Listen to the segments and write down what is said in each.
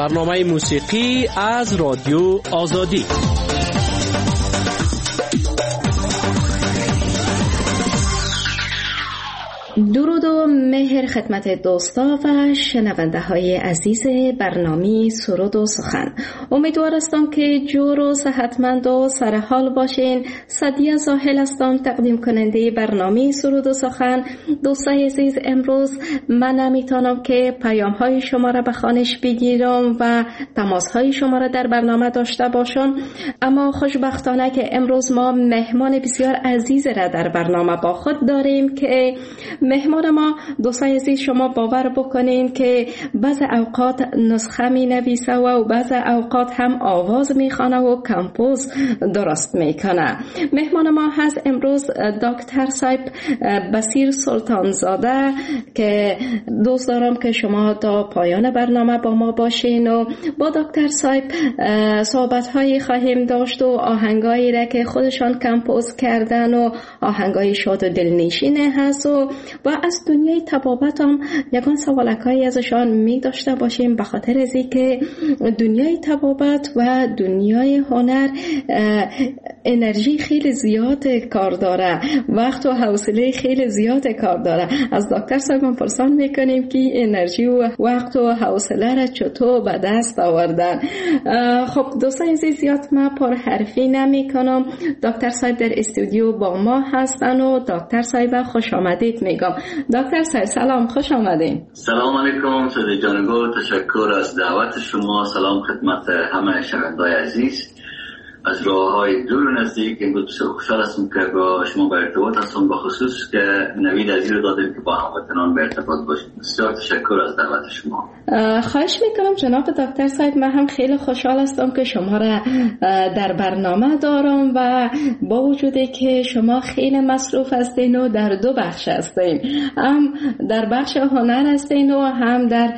برنامه موسیقی از رادیو آزادی. درود و مهر خدمت دوستا و شنونده های عزیز برنامه سرود و سخن. امیدوار هستم که جور و صحتمند و سرحال باشین. سعدیه زاهل هستم، تقدیم کننده برنامه سرود و سخن. دوستای عزیز، امروز من نمیتونم که پیام های شما را به خوانش بگیرم و تماس های شما را در برنامه داشته باشم، اما خوشبختانه که امروز ما مهمان بسیار عزیز را در برنامه با خود داریم که مهمان ما، دوستای عزیز، شما باور بکنین که بعض اوقات نسخه می نویسه و بعض اوقات هم آواز می خوانه و کمپوز درست می کنه. مهمان ما هست امروز دکتر صاحب بصیر سلطانزاده که دوست دارم که شما تا پایان برنامه با ما باشین و با دکتر صاحب صحبت هایی خواهیم داشت و آهنگایی را که خودشان کمپوز کردن و آهنگای شاد و دلنشینه هست و از دنیای طبابت هم یکان سوالکایی ازشان می داشته باشیم، به خاطر از اینکه دنیای طبابت و دنیای هنر انرژی خیلی زیاد کار داره، وقت و حوصله خیلی زیاد کار داره. از دکتر صاحب پرسان میکنیم که انرژی و وقت و حوصله را چطور به دست آوردن. خب دوستان عزیز، زیاد من پر حرفی نمی کنم. دکتر صاحب در استودیو با ما هستن و دکتر صاحب خوش آمدید میگم. دکتر صاحب سلام، خوش آمدین. سلام علیکم سید جانگو، تشکر از دعوت شما. سلام خدمت همه شنوندگان عزیز از راه‌های دور و نزدیک. امروز بسیار خوشحال هستم که با شما به ارتباط هستم، با خصوص که نوید عزیز رو دادیم که با هموطنان به ارتباط باشیم. بسیار تشکر از دعوت شما. خواهش میکنم جناب دکتر صاحب. من هم خیلی خوشحال هستم که شما را در برنامه دارم و با وجودی که شما خیلی مصروف هستین و در دو بخش هستین، هم در بخش هنر هستین و هم در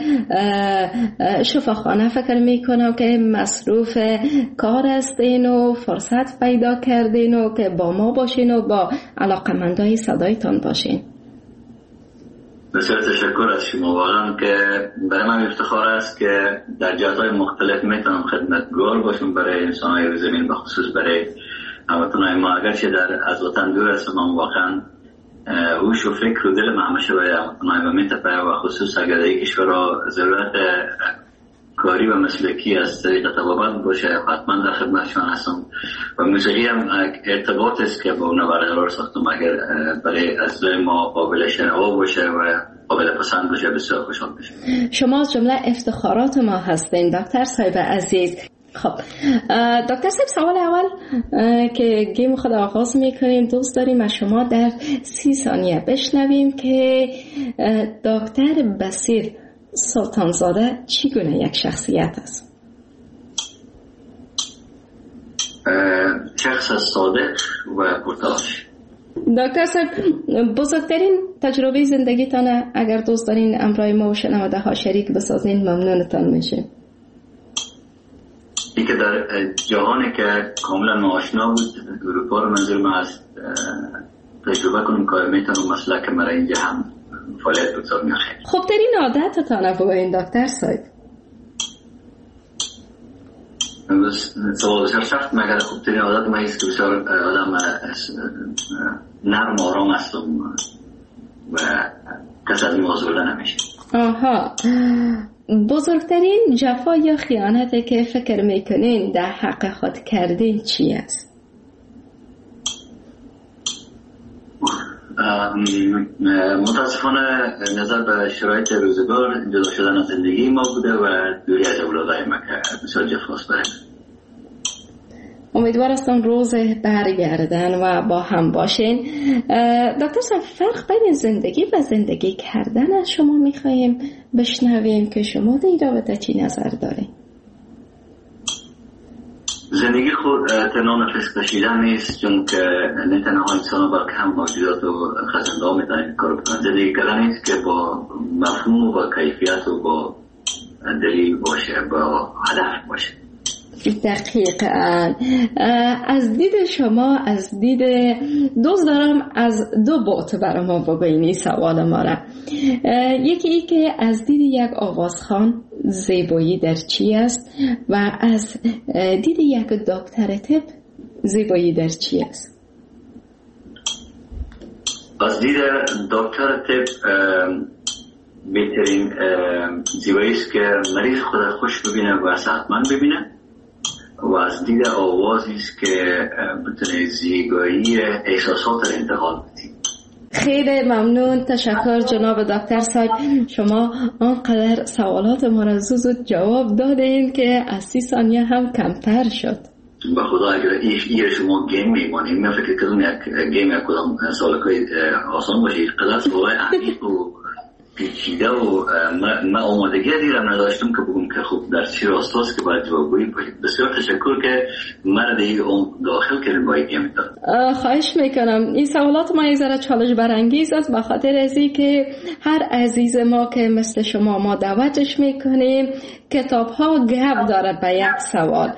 شفاخانه، فکر میکنم که مصروف کار هستین و فرصت پیدا کردین و که با ما باشین و با علاقمندای صدایتان باشین. بسیار تشکر از شما. واقعا که برای من افتخار است که در جهات‌های مختلف میتونم خدمتگزار باشم برای انسان‌های روی زمین، به خصوص برای هموطنان ما. اگرچه از وطن دور هستم، اما واقعا هوش و فکر و دل من همیشه برای هموطنان ما میتپه و خصوص اگر در یک کشور ضرورت کاری و مسلکی از طریق طبابت باشه، حتما در خدمتشان هستم. و موسیقی هم ارتباط است که با اون برقرار ساختم. اگر برای از ما قابل شنوا باشه و قابل پسند باشه، بسیار خوشحال بشم. شما از جمله افتخارات ما هستین دکتر صاحب عزیز. خب دکتر صاحب، سوال اول که گیم خود آغاز میکنیم، دوست داریم از شما در 30 ثانیه بشنویم که دکتر بصیر سلطانزاده چگونه یک شخصیت است؟ شخص صادق و پرتلاش. دکتر صاحب، بزرگترین تجربه زندگیتانه اگر دوست دارین امرای ما و شنونده ها شریک بسازین ممنونتان میشه. این که در جهانی که کاملا ناآشنا بود، اروپا رو منظور من است، تجربه کنیم که میتونم مسلک مرا اینجا هم فعالیت بگذار میخواه. خب ترین عادتتان بگوین دکتر صاحب. سوال بسیار سخت، مگر خوب ترین عادت من است که بسیار آدم نرم و آرام هستم و کس از این آزرده نمیشه. آها، بزرگترین جفا یا خیانتی که فکر میکنین در حق خود کردین چی است؟ متاسفانه نظر به شرایط روزگار جدا شدن از زندگی ما بوده و دوری از اولادای ما که بسیار جفاست برای امیدوار هستم روز برگردن و با هم باشین. دکتر صاحب، فرق بین زندگی و زندگی کردن از شما میخواییم بشنویم که شما در این رابطه چی نظر دارین؟ زندگی خود تنها نفس کشیدن نیست، چون که نه تنها انسان ها بلکه هم موجودات و خزنده ها میتونن کار بکنن. زندگی کردن نیست که با مفهوم و با کیفیت و با دلیل باشه، با هدف باشه. دقیقاً. از دید شما، از دید دوست دارم از دو بعد برای ما بگوینی سوال ما را. یکی ای که از دید یک آوازخوان زیبایی در چی است و از دید یک دکتر طب زیبایی در چی است؟ از دید دکتر طب بهترین زیبایی است که مریض خود خوش ببینه و صحتمند ببینه و از دید آوازی است که بتونه زیبایی احساسات را انتقال بده. خیلی ممنون، تشکر جناب دکتر صاحب. شما آنقدر سوالات ما را زود جواب دادین که از 30 ثانیه هم کمتر شد. به خدا اگر این شما گیم میمانید، من فکر کردم یک گیم یک کدام سوالای آسان باشه، قدر سوالای عمیق و پیچیده و من آمادگی دیرم نداشتم که بگم که خوب در چی راستاست که باید جوابگویی باشید. بسیار تشکر که من دیگه داخل کردیم با این گیم. خواهش میکنم. این سوالات ما یک ذره چالش برانگیز است به خاطر ازی که هر عزیز ما که مثل شما ما دعوتش میکنیم کتاب ها گپ داره به یک سوال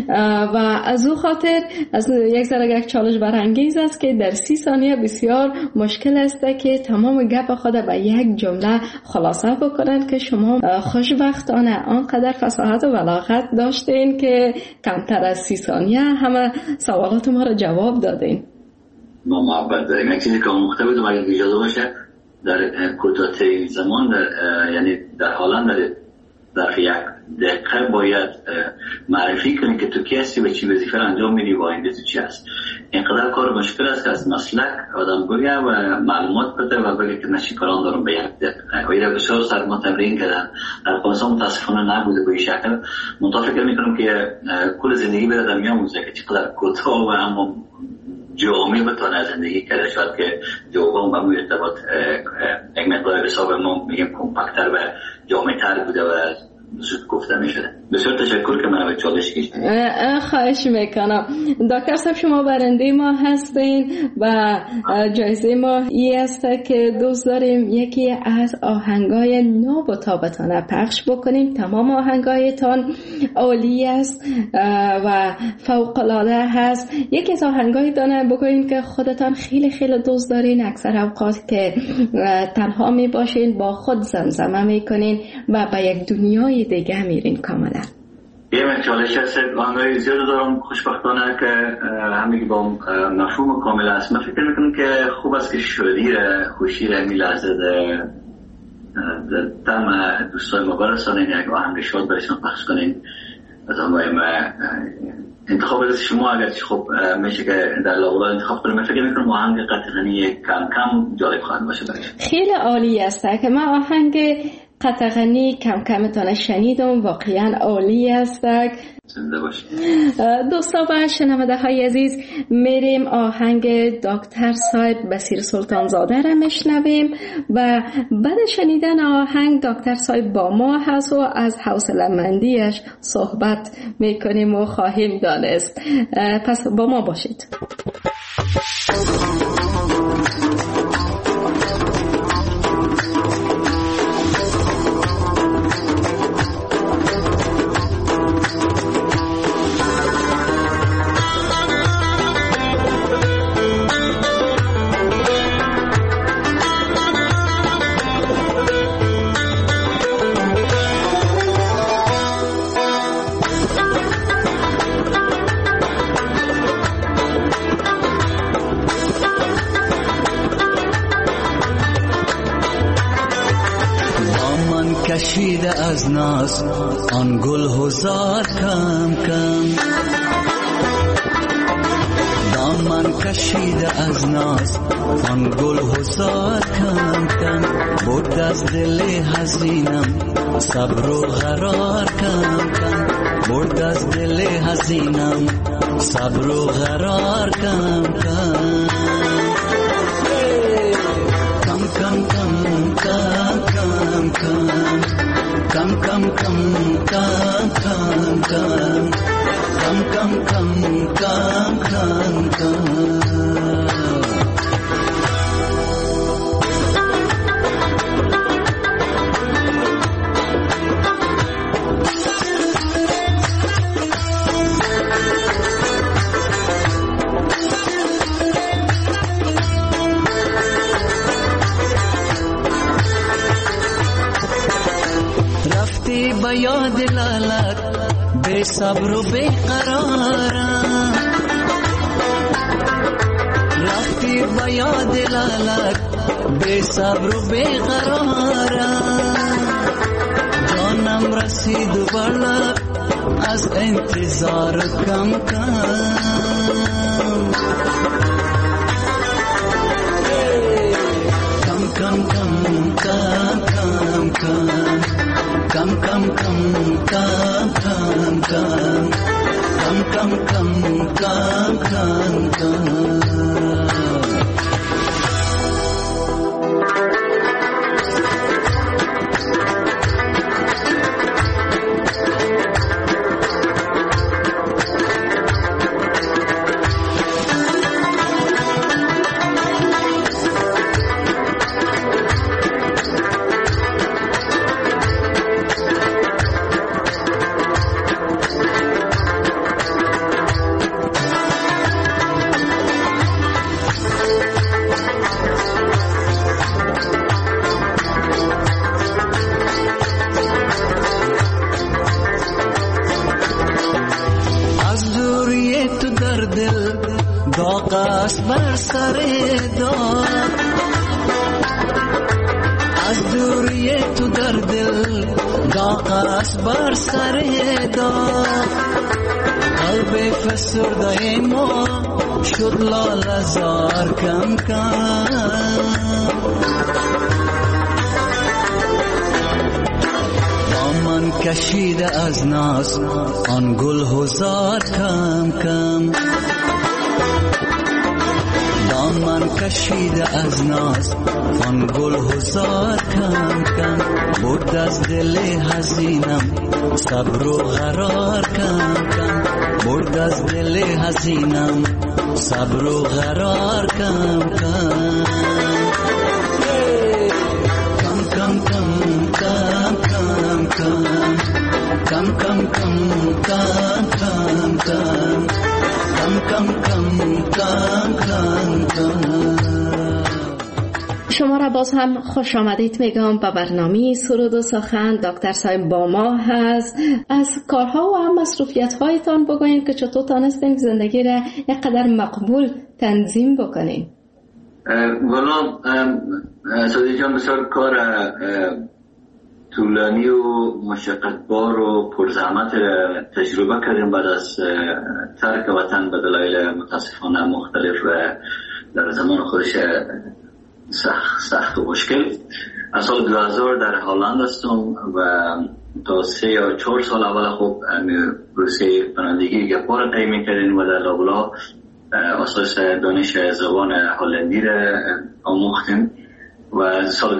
و از او خاطر از یک ذره یک چالش برانگیز است که در 30 ثانیه بسیار مشکل است که تمام گپ خود به یک جمله خلاصه بکنن که شما خوشبختانه آنقدر فصاحت و بلاغت داشتین که کمتر از 30 ثانیه همه سوالات ما را جواب دادین. ما محبت داریم. یک چیزی که آموخته بودم اگر اجازه باشه در کوتاه‌ترین زمان یعنی در حالا در یک دقیقه باید معرفی کنی که تو کی هستی و چی وظیفه انجام میدی و آینده تو چی هست. اینقدر کار مشکل است که از مسلک آدم بگه و معلومات بده و بگه که نشی کاران دارم به یک دقیقه. و این بسیار سر ما تمرین کردن. در افغانستان متاسفانه نبوده به این شکل. منتها فکر میکنم که کل زندگی بره در میاموزه که چقدر کوتاه و اما جامعه بتونه زندگی کرده. شاید که جوابم با موی ارتباط یک مقدار حساب ما میگیم کمپکتر و جامع‌تر بوده و زود گفته میشده. بسیار تشکر که من به چالش کشیدید. خواهش میکنم. دکتر صاحب شما برنده ما هستین و جایزه ما این است که دوست داریم یکی از آهنگای ناب و تابتانه پخش بکنیم. تمام آهنگایتان عالی است و فوق العاده هست. یکی از آهنگای دانه بگوین که خودتان خیلی خیلی دوست دارین، اکثر اوقات که تنها می باشین با خود زمزمه میکنین و به یک دنیای دیگه میرین کاملا. یه چالش هست. آهنگای زیاد دارم خوشبختانه که همگی با مفهوم کامل است. من فکر میکنم که خوب است که شدیر خوشی را می لحظه در تم دوستای ما برسانین، یک آهنگ شاد برشان پخش کنین. از آنگاه ما انتخاب از شما اگر خب میشه که در لاولا انتخاب کنیم. من فکر میکنم آهنگ قطغنی کم کم جالب خواهد باشه برای خیلی عالی است که من آهنگ قطغنی کم کمتان شنیدم. واقعا عالی است. زنده باشید دوستان و شنونده های عزیز. میریم آهنگ دکتر صاحب بصیر سلطان زاده را میشنویم و بعد شنیدن آهنگ دکتر صاحب با ما هست و از حوصله‌مندیش صحبت میکنیم و خواهیم دانست. پس با ما باشید. کشیده از ناز آن گل هزار کم کم، دامن کشیده از ناز آن گل هزار کم کم، برد از دل حزینم صبر و قرار کم کم، برد از دل حزینم صبر و قرار کم کم. Come, come, come, come, come, come, come, come, come, come, come, come, come, come. به یاد لالت بے صبر و بے قرارم، رفتی به یاد لالت بے صبر و بے قرارم، جانم رسید و برلب از انتظار کم کم. بر سر دار از دوری تو در دل داغ است بر سر دار، قلب فسرده ما شد لاله زار کم کم. دامن کشیده از ناز آن گل هزار کم کم، دامن کشیده از ناز آن گل هزار کم کم، برد از دل حزینم صبر و قرار کم کم، برد از دل حزینم صبر و قرار کم کم. کم کم کم کم کم کم کم کم کم کم کم کم کم کم کم کم. شما را باز هم خوش آمدید میگم به برنامه سرود و سخن. دکتر صاحب با ما هست. از کارها و هم مصروفیت هایتان بگوین که چطور تانستین زندگی را یک قدر مقبول تنظیم بکنین. والا سادی جان بسیار کار طولانی و مشقتبار و پرزحمت تجربه کردیم بعد از ترک وطن به دلایل متاسفانه مختلف و در زمان خودش سخت و مشکل. از سال 2000 در هلند هستم و تا 3 یا 4 سال اول خوب پروسه پناهندگی گپا را طی می‌کردیم و در لابلا اساس دانش زبان هلندی را آموختیم و سال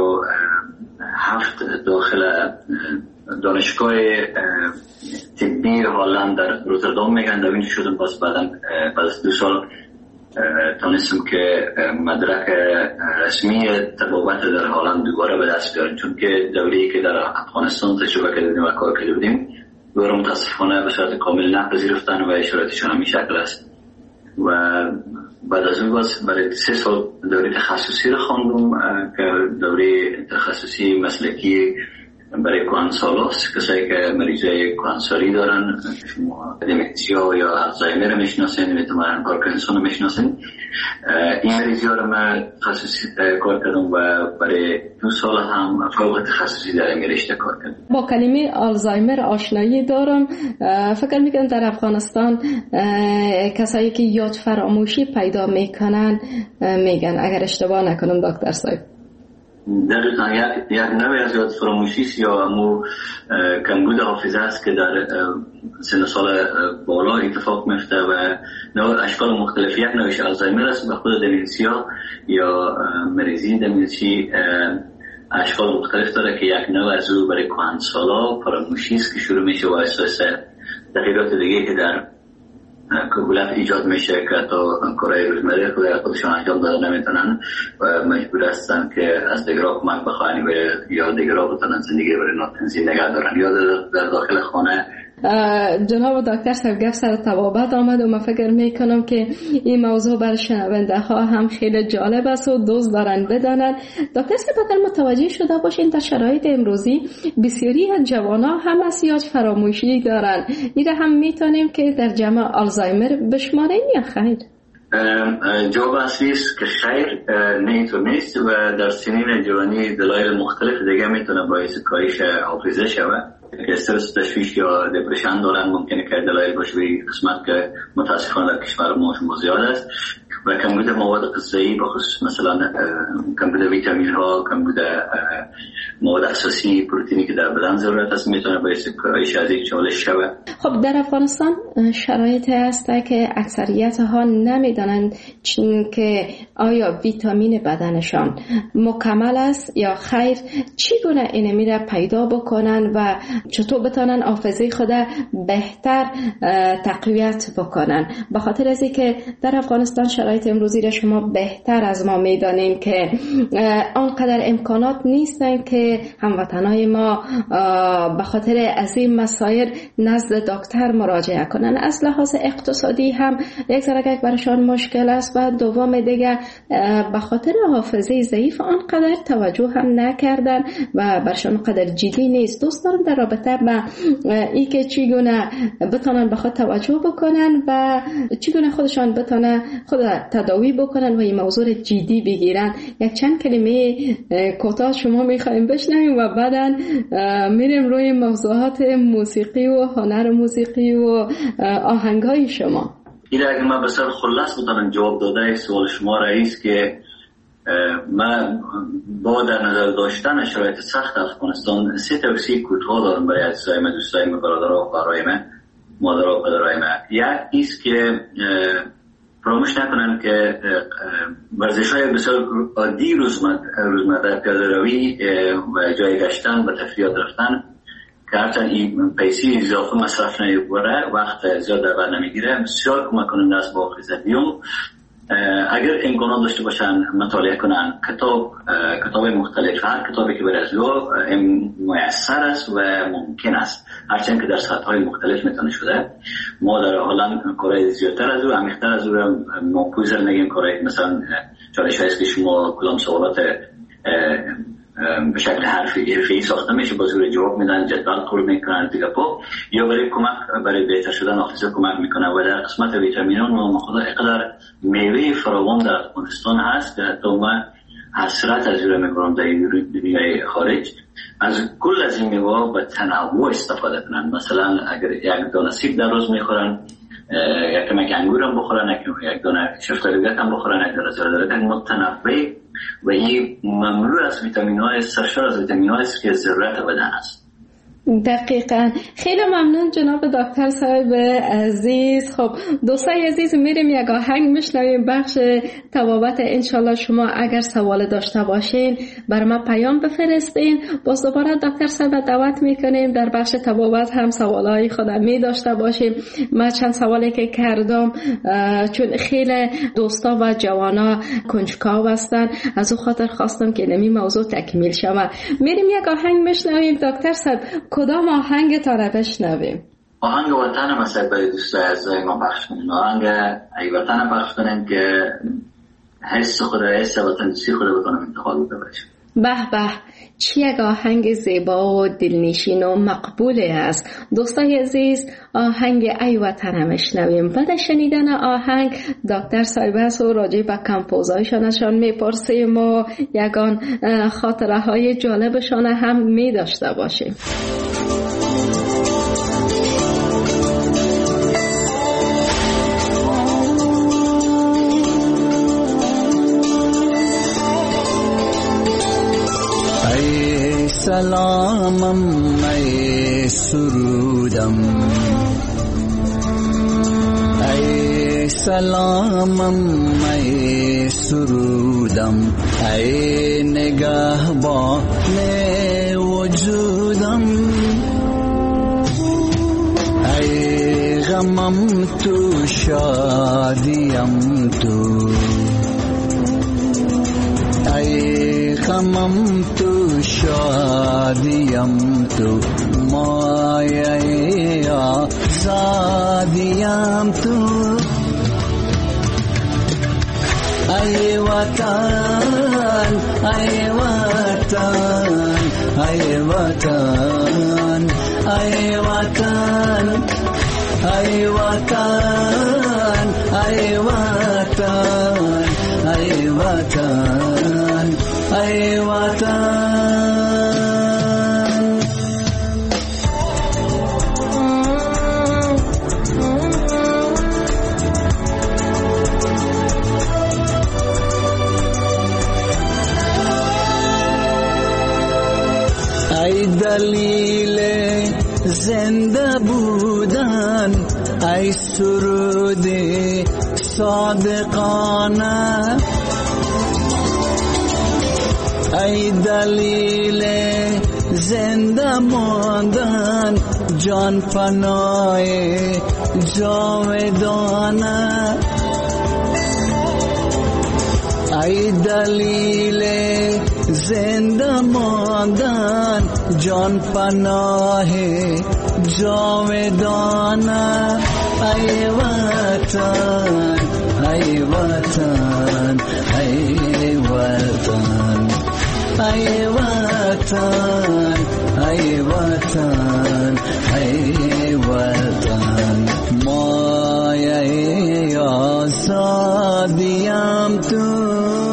2007 داخل دانشگاه طبی هلند در روتردام میگن در اینجا شدم. باز بعد از 2 سال تانستم که مدرک رسمی طبابت در هلند دوباره به دست بیارم، چون که دوره‌ای که در افغانستان تجربه کردیم و کار کرده بودیم دوباره متاسفانه به صورت کامل نپذیرفتن و اشاراتشان همین شکل است. و بعد از اون باز برای 3 سال دوره تخصصی رو خواندم که دوره تخصصی مسلکی برای کهنسالاست، کسایی که مریضای کهنسالی دارن، دمنسیا یا الزایمر رو میشناسین، احتمالاً پارکینسون رو میشناسین. این مریضی ها رو من تخصصی کار کردم و برای 2 سال هم فوق تخصصی در این رشته کار کردم. با کلمه آلزایمر آشنایی دارم. فکر میکنم در افغانستان کسایی که یاد فراموشی پیدا میکنن میگن، اگر اشتباه نکنم دکتر صاحب. دقیقا یک نوع از یاد فراموشی یا همون کمبود حافظه است که در سن سال بالا اتفاق میفته و نوع اشکال مختلف. یک نوعش آلزایمر است و خود دمنسیا یا مریضی دمنسی اشکال مختلف داره که یک نوع از او برای کهنسالا فراموشی است که شروع میشه و اساس تغییرات دیگه که در کهولت ایجاد میشه که تا کارهای روزمره خودشان انجام داده نمیتونن و مجبور هستن که از دیگرها کمک بخواهن یا دیگرها بتونن زندگی برای ناتنظیم نگه دارن یا در داخل خانه جناب دکتر صاحب گفت سر طبابت آمد و من فکر میکنم که این موضوع بر شنونده ها هم خیلی جالب است و دوست دارن بدانن. دکتر صاحب اگر متوجه شده باشین در شرایط امروزی بسیاری از جوانا هم اسیاج فراموشی دارن، این هم میتونیم که در جمع آلزایمر بشماریم یا خیر؟ جواب اصلی است که خیر، نه اینطور نیست و در سنین جوانی دلایل مختلف دیگه میتونه باعث کاهش حافظه شود. استرس، تشویش یا دپرشن دارن، ممکنه که دلایل باشه به قسمت که متاسفانه در کشور ما زیاد است و کمبود مواد غذایی بخصوص مثلا کمبود ویتامین ها، کمبود مواد اساسی پروتئینی که در بدن ضرورت است میتونه باعث کاهش از یک چالش شود. خب در افغانستان شرایطی هست که اکثریت ها نمیدانند که آیا ویتامین بدنشان مکمل است یا خیر، چگونه اینو میره پیدا بکنن و چطور بتونن حافظه خود بهتر تقویت بکنن. به خاطر از اینکه در افغانستان شرایط امروزی را شما بهتر از ما میدانیم که آنقدر امکانات نیستن که هموطنای ما به خاطر از این مسائل نزد دکتر مراجعه کنن. از لحاظ اقتصادی هم یک ذره برشان مشکل است و دوم دیگه به خاطر حافظه ضعیف آنقدر توجه هم نکردن و برشان قدر جدی نیست. دوست دارم در رابطه با ای که چگونه بتونن به خود توجه بکنن و چگونه خودشان بتونن خود تداوی بکنن و این موضوع جدی بگیرن. یک چند کلمه کوتاه شما میخوایم بشنویم و بعداً میریم روی موضوعات موسیقی و هنر موسیقی و آهنگای شما. این اگر من بسیار خلاص بتونم جواب داده سوال شما رئیس که من با در نظر داشتن شرایط سخت افغانستان 3 توصیه کوتاه دارم برای عزیزای من، دوستای من، برادرها و خواهرای من، مادرها و پدرهای من. یک ایست که فراموش نکنن که ورزش‌های بسیار عادی روزمره، پیاده روی و جای گشتن و تفریحات رفتن که هرچند این پیسی اضافه مصرف نمیبره، وقت زیاد در بر نمیگیره، بسیار کمک کننده است با حافظه. اگر امکانات داشته باشن مطالعه کنن کتاب مختلف، هر کتابی که برای از لو میسر است و ممکن است، هرچند که در سطح‌های مختلف میتونه شده. ما در حالا کارهای زیادتر از او، عمیق‌تر از او ما پوزر نگیم کارهای مثلا چالش هست که شما کلام سوالات به شکل حرفی ساخته میشه، با زور جواب میدن، جدول پر میکنن دیگه پا، یا برای کمک برای بهتر شدن حافظه کمک میکنه. و در قسمت ویتامینان ما خدا اقدار میوه فراوان در افغانستان هست که حتی من حسرت از اون میکنم در دنیای خارج از کل از این میوه به تنوع استفاده کنن. مثلا اگر یک دانه سیب در روز میخورن، یک کمک انگور هم بخورن، یک دانه شفتالو هم بخورن، یک دانه زردالو متنوع و این مملو از ویتامین‌های، سرشار از ویتامین‌های است که ضرورت بدن است. دقیقاً. خیلی ممنون جناب دکتر صاحب عزیز. خب دوستای عزیز، میریم یک آهنگ میشنویم، بخش طبابت. انشالله شما اگر سوال داشته باشین بر ما پیام بفرستین. باز دوباره دکتر صاحب دعوت میکنیم در بخش طبابت هم سوالای خودم می داشته باشیم. من چند سوالی که کردم چون خیلی دوستا و جوانا کنجکاو هستن، از او خاطر خواستم که نمی موضوع تکمیل شود. میریم یک آهنگ میشنویم. دکتر صاحب کدام آهنگ تا رو بشنویم؟ آهنگ وطن مثلا برای دوستای عزیزای ما پخش کنیم. آهنگ ای وطن پخش کنیم که حس خود، حس وطن‌دوستی خود بکنم انتخاب ببرشیم. به به، چی یک آهنگ زیبا و دلنشین و مقبوله است. دوستای عزیز، آهنگ ای وطن میشنویم. بعد شنیدن آهنگ دکتر صاحب هست و راجع به کمپوزایشانشان میپرسیم و یگان خاطره های جالبشان هم میداشته باشیم. سلامم ای سرودم، ای سلامم ای سرودم، ای نگهبان وجودم، ای غمم تو شادیم تو، ای غمم تو شادیم تو مایه آزادیم تو ای وطن ای وطن ای وطن ای وطن ای وطن ای وطن ای وطن ای وطن ای دلیل زنده بودن ای سرود صادقانه ای دلیل زنده ماندن جان پناه جاودانه ای دلیل زنده ماندن جان پناه جاودانه ای وطن ای وطن ای وطن ای وطن ای وطن ای وطن مایه آزادیم تو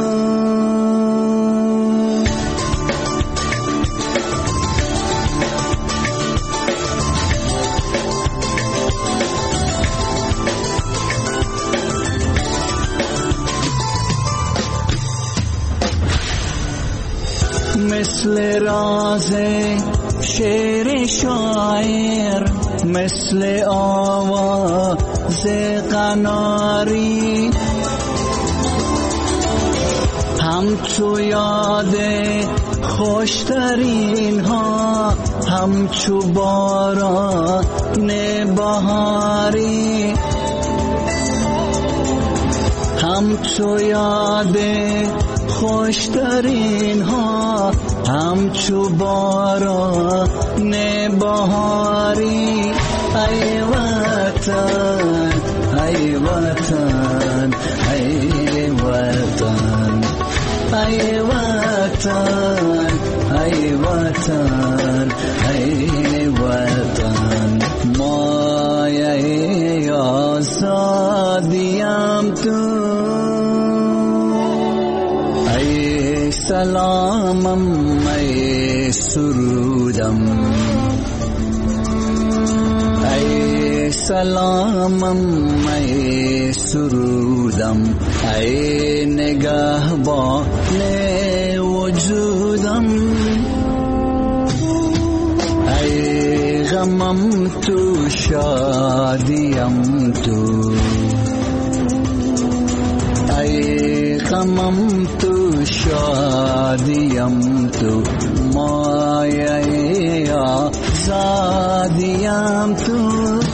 مثل راز شعر شاعر مثل آواز قناری همچو یاد خوشترین ها همچو باران بهاری همچو یاد خوشترین ها همچو باران بهاری ای وطن ای وطن ای وطن ای وطن ای وطن ای وطن مایه آزادیم تو ای سلامم ای سرودم ای سلامم ای سرودم ای نگهبان وجودم ای غمم تو شادیم تو ای غمم تو شادیم تو مایه آزادیم تو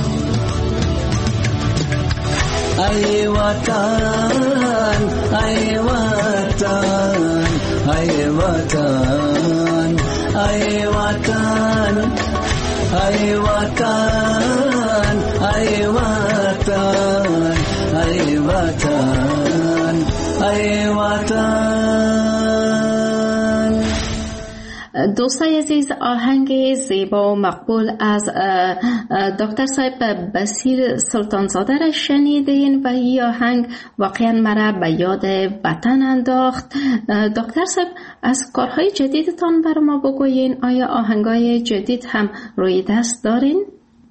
ای وطن ای وطن ای وطن ای وطن ای وطن ای وطن ای وطن ای وطن. دوستای عزیز، آهنگ زیبا و مقبول از دکتر صاحب بصیر سلطانزاده را شنیدین و این آهنگ واقعا مرا به یاد وطن انداخت. دکتر صاحب، از کارهای جدیدتان بر ما بگوین. آیا آهنگای جدید هم روی دست دارین؟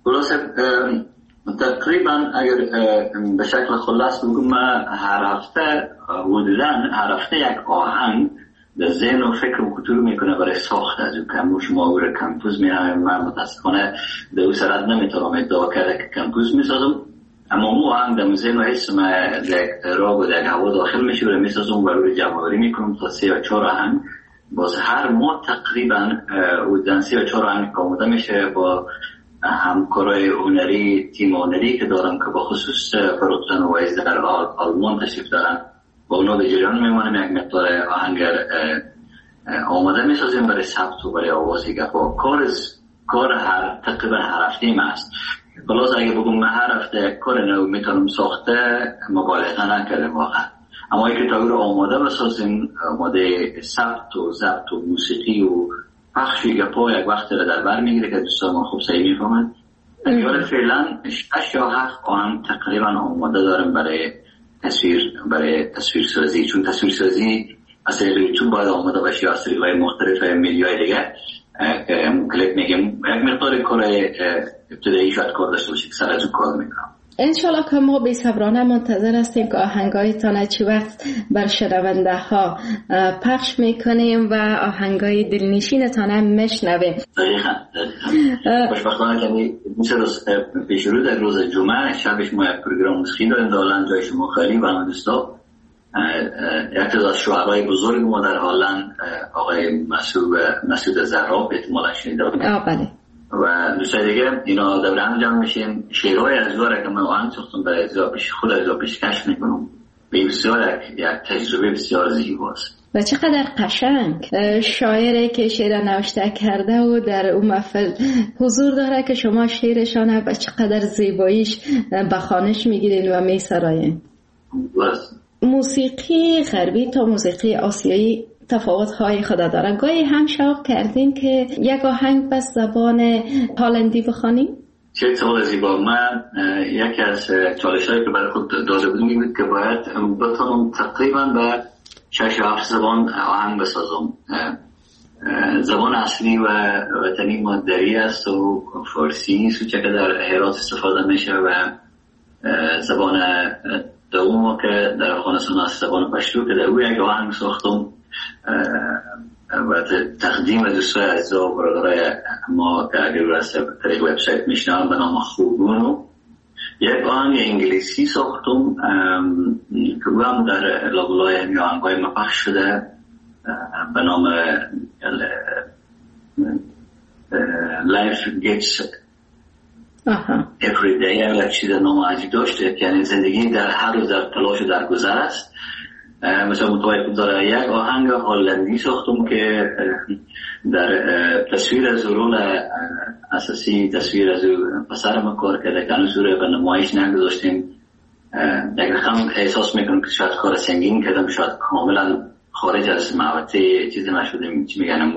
تقریبا اگر به شکل خلاص بگم، هر هفته یک آهنگ در ذهن و فکر و کتور میکنه برای ساخت از اون کموش ماور کمپوز میرم. من متاسفانه در او سرد نمیتونم ادعا کرده که کمپوز میسازم، اما مو آهنگ در ذهن و حس من در راب و در هوا داخل میشه و میسازم و روی جمع‌آوری میکنم تا 3 یا 4 آهنگ. باز هر ماه تقریبا و 3 یا 4 آهنگ آماده میشه با همکارای هنری، تیم هنری که دارم که با خصوص فروختن و ویز در آلمان تشریف دارن. با اونا به جریان میمانم یک مقدار آهنگ آماده میسازیم برای ثبت و برای آوازی گپا. کار تقریبا هر هفته است. خلاص اگه بگم من هر هفته کار نو میتونم ساخته مبالغه نکردم واقعا، اما اگه کتابی رو آماده بسازیم، آماده ثبت و ضبط و موسیقی و پخش گپا یک وقت رو در بر میگیره که دوستان ما خوب صحیح میفهمن. اگر فعلا 6 یا 7 آهنگ تقریبا آماده دارم برای تصویر سازی، چون تصویر سازی اصلا چون باید آماده باشه از طریق‌های مختلف میدیای دیگه کلیپ میگم یک مقدار کار ابتدایی شاید کار داشته باشه که سر از اون کار میکنم. انشالله که ما بی‌صبرانه منتظر هستیم که آهنگایتان چی وقت بر شنونده ها پخش میکنیم و آهنگای دلنشینتان هم میشنویم. دقیقاً خوشبختانه که مثل پیش رو در روز جمعه شبش ما یک پروگرام موسیقی داریم در هلند، جای شما خیلی و دوستا. یک از شعرهای بزرگ ما در هلند آقای مسعود زهراب احتمالاً شنیده بودید. بله. و دوستای دیگه اینا دوره هم جمع میشیم، شعرهای از داره که من آهنگ ساختم برای خود از پیشکش میکنم. بسیار یک تجربه بسیار زیباست. و چقدر قشنگ شاعری که شعر نوشته کرده و در اون محفل حضور داره که شما شعرشانه و چقدر زیباییش بخوانش میگیرین و میسراین. موسیقی غربی تا موسیقی آسیایی تفاوت‌های خود داره. گاهی هم شوق کردین که یک آهنگ بس زبان هلندی بخوانیم؟ چه سوال زیبا. من یکی از چالش‌هایی که برای خود داده بودم این بود که باید بتونم تقریباً به 6-7 زبان آهنگ بسازم. زبان اصلی و وطنی ما دری است و فارسی نیست که در هرات استفاده میشه و زبان دوم که در افغانستان است زبان پشتو که در او یک آهنگ ساختم و تقدیم دوستای عزیزا و برادرای ما که اگر از طریق وبسایت میشنم به نام خوبونو یک آهنگ انگلیسی ساختم که او هم در لابلای آهنگای ما پخش شده به نام Life Gets Every Day. یک چیز نام عجیب داشته، یعنی زندگی در هر روز در تلاش و در گذر است. مثلا متوجه داره یک آهنگ هلندی ساختم که در تصویر از رول اساسی تصویر از پسر ما کار کرده که هنوز رو به نمایش نگذاشتیم. یک رقم احساس میکنم که شاید کار سنگین کردم، شاید کاملا خارج از محوطه چیزی نشدیم، چی میگن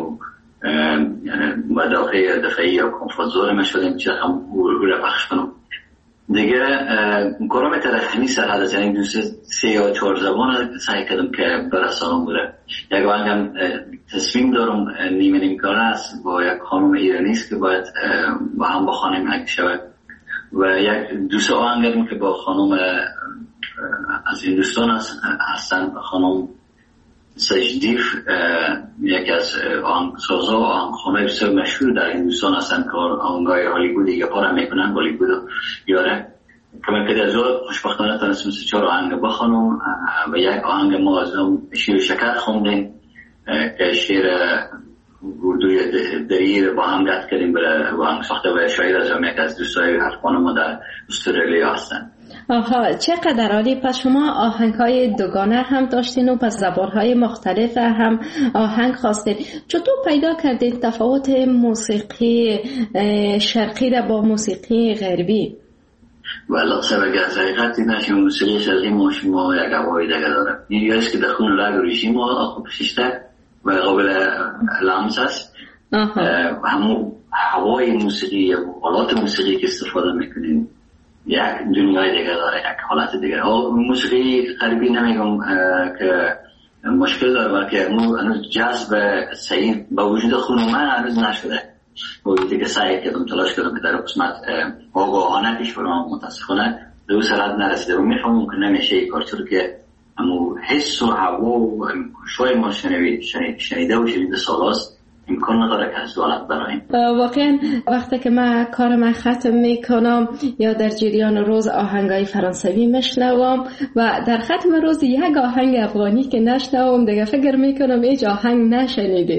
مدافع دفعی یا کنفرانزور نشدیم، چی رقم رو پخش کنم دیگه. کارم ترخمی سرحد است، یعنی 3 یا 4 زبان سعی کردم که برسانم بوده. یک آهنگم تصمیم دارم نیمه کاره است با یک خانم ایرانی است که باید با هم بخوانیم اگه شود، و یک دوست آهنگم که با خانم از هندوستان هستن، خانم سجدیف، یکی از آهنگسازا و آهنگخوانای بسیار مشهور در هندوستان هستن که آهنگای هالیوودی یا پارا میکنن هالیوود یاره که من که از خوشبختانه تونستم 3-4 آهنگ بخوانم و یک آهنگ ما از شیر شکر خوندیم که شیر اردوی دری با هم گفت کردیم برای آهنگ ساخته و شاعر از یک از دوستای حرفان ما در استرالیا هستن. آها، چقدر عالی. پس شما آهنگ‌های دوگانه هم داشتین و پس زبان‌های مختلف هم آهنگ خواستین. چطور پیدا کردین تفاوت موسیقی شرقی را با موسیقی غربی؟ والا سبب از حقیقتی نشون موسیقی شرقی ما شما یک هوای دیگه داره. این است که در خون رگ ریشی ما آخو پشیشته و قابل لمس است. همون هوای موسیقی و آلات موسیقی که استفاده میکنیم یک دنیای دیگه داره، یک حالت دیگه. موسیقی غربی نمیگم که مشکل داره، بلکه هنوز جذب صحیح با وجود خون من هنوز نشده. وقتی که سعی کردم تلاش کردم که در قسمت آگاهانه پیش برم، متاسفانه به اون سرعت نرسیده و میفهمم که نمیشه این کار، چون که همون حس و هوا و شاید ما شنیده و شنیده سالاست امکان نداره که از دولت برایم. واقعا وقتی که من کارم ختم میکنم یا در جریان روز آهنگای فرانسوی میشنوم و در ختم روز یک آهنگ افغانی که نشنوم دیگه فکر میکنم هیچ آهنگ نشنیدیم.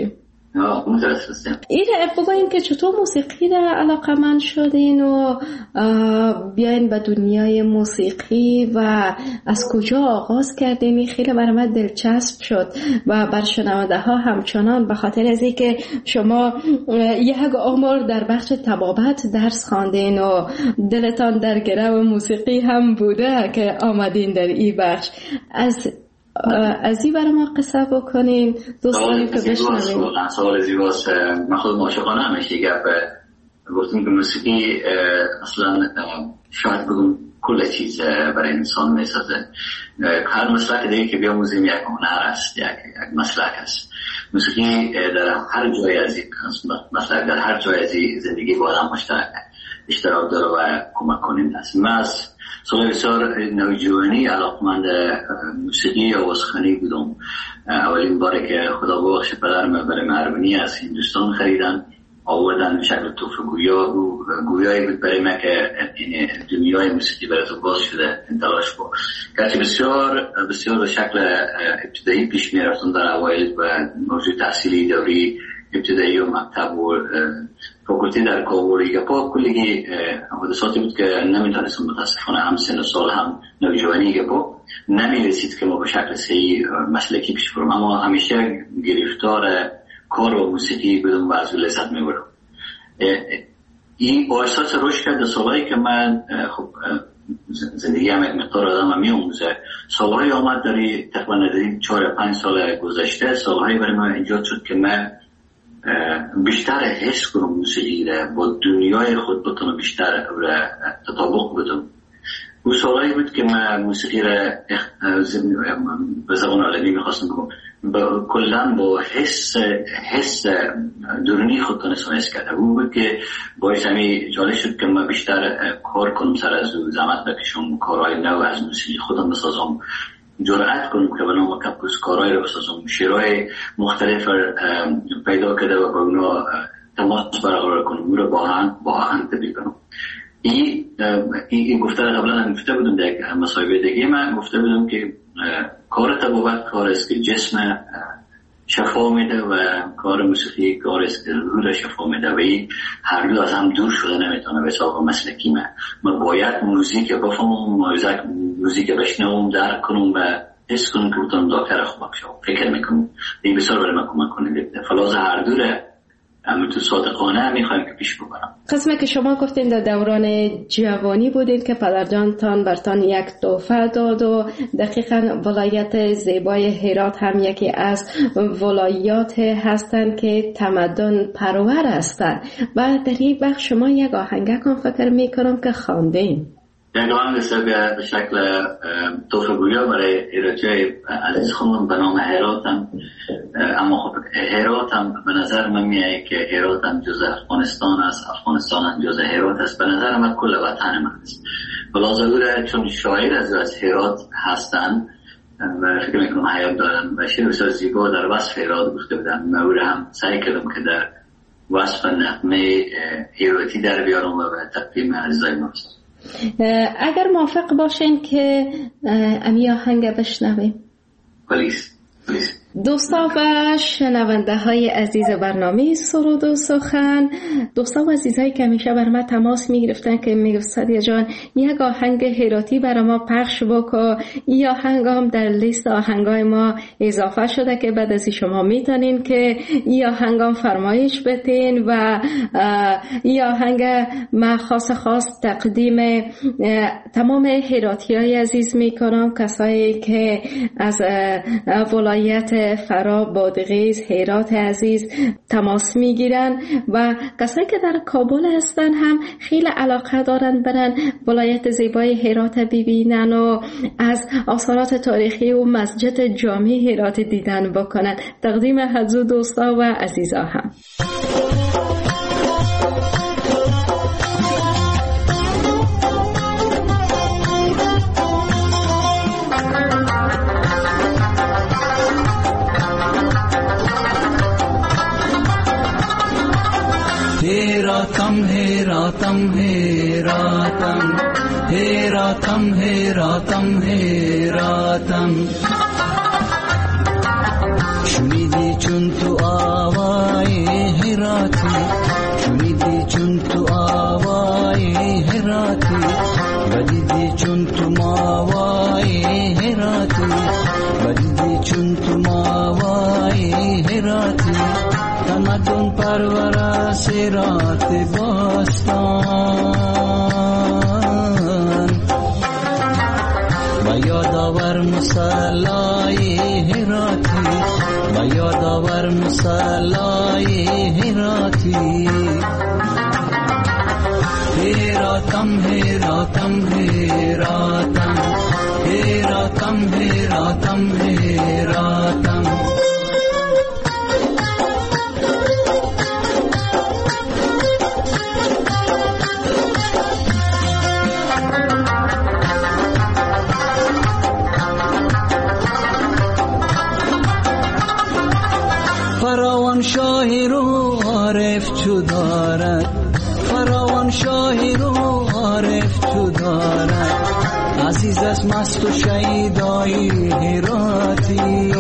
متاسفم. ایره بگوین که چطور موسیقی را علاقمند شدین و بیاین به دنیای موسیقی و از کجا آغاز کردین؟ این خیلی برای من دلچسب شد و بر شنونده ها همچنان، به خاطر از اینکه شما یک عمر در بخش طبابت درس خواندین و دلتان در گرو موسیقی هم بوده که آمدین در این بخش. از این برای ما قصه بکنین دوستانی که بشنویم. سوال زیباست. من خود معاشقانه همیشه گپ گفتم که موسیقی اصلا شاید بگم کل چیز برای انسان میسازه. هر مسلک دیگه که بیاموزیم یک هنر است، یک مسلک است. موسیقی در هر جای از این مسلک، در هر جای از زندگی با آدم اشتراک داره و کمک کننده است. من از سال بسیار نوجوانی علاقمند موسیقی و آوازخوانی بودم. اولین باری که خدا بخش پدرم برای ارمنی از هندوستان خریدن آوردن به شکل تحفه گویایی بود برای من که این دنیای موسیقی برای تو باز شده انتلاش بود. گرچه بسیار بسیار به شکل ابتدایی پیش می رفتن در اوایل و موضوع تحصیلی دوری ابتدایی و مکتب و فاکولتی در کابل گپا کلی حادثاتی بود که نمیتونستم متاسفانه هم سن و سال هم نوجوانی گپا نمیرسید که ما به شکل صحیح مسلکی پیش برم، اما همیشه گرفتار کار و موسیقی بودم و از لذت میبرم. این با احساس رشد کرد. سالهایی که من خب زندگی هم یک مقدار آدم میاموزه، سالهایی آمد داری تقریبا 4-5 سال گذشته، سالهایی برای من ایجاد شد که من بیشتر حس کنم موسیقی را با دنیای خود بتونم بیشتر تطابق بدم. اون سالهایی بود که من موسیقی را به زبان عالمی میخواستم بگم کلن با حس درونی خود تونستم حس کرده. اون بود که باعث همی جالب شد که من بیشتر کار کنم، سر از زحمت بکشم، کارهای نو از موسیقی خودم بسازم، جرأت کنم که بنام کپوس کارهای رو بسازم، شعرهای مختلف پیدا کرده و با اونا تماس برقرار کنم، اون رو با آهنگ تبدیل کنم. این گفته قبلا هم گفته بودم در مصاحبه دیگه من گفته بودم که کار طبابت کار است که جسم شفا میده و کار موسیقی کار است که روح را شفا میده و این هر دو از هم دور شده نمیتونه به حساب مسلکی من باید موزیک بفهمم، موزیک بشنوم، درک کنم و حس کنم که بتونم دکتر خوب بشم. فکر میکنم این بسیار برای من کمک کننده. فلاز هر دوره اما تو صادقانه میخوایم که پیش ببرم. قسمه که شما گفتین در دوران جوانی بودید که پدرجانتان برتان یک تحفه داد و دقیقاً ولایت زیبای هرات هم یکی از ولایات هستند که تمدن پرور هستند و در این بخش شما یک آهنگک فکر میکنم که خواندین. یک آهنگ به شکل تحفه گویا برای ایرجای عزیز خانم به نام هرات هم. اما خب هرات هم به نظر من میاد که هرات هم جز افغانستان است، افغانستان هم جز هرات است. به نظر من کل وطن من است. بلازگوره چون شاعر از هرات هستن و فکر میکنم حیات دارن و شعر بسیار زیبا در وصف هرات گفته بودن. من او هم سعی کردم که در وصف نغمه هراتی در بیارم و تقدیم عزیزای ما. اگر موافق باشین که امی آهنگ بشنویم. پلیس. دوستا و شنونده های عزیز برنامه سرود و سخن، دوستا و عزیزایی که همیشه بر ما تماس می گرفتن که می گفت سادیا جان یک آهنگ هراتی برای ما پخش بکن. این آهنگ هم در لیست آهنگای ما اضافه شده که بعد از شما میتونین که این آهنگ هم فرمایش بتین و این آهنگ من خاص تقدیم تمام هراتی های عزیز می کنم، کسایی که از ولایت فرا، بادغیس، هرات عزیز تماس میگیرن و کسایی که در کابل هستن هم خیلی علاقه دارن برن ولایت زیبای هرات ببینن و از آثارات تاریخی و مسجد جامع هرات دیدن بکنن. تقدیم حضور دوستا و عزیزا هم. هیراتم شنیدی چون تو آوای بدیدی چون تو ماوای هراتی تمدن پرور سیرات باستان و یادآور مصلای هراتی و یادآور مصلای هراتی هراتم هراتم هراتم هراتم هراتم هراتم فراوان شاهی رو عارف چو دارد فراوان شاهی رو عارف چو دارد عزیز از مست و شهیدای هراتی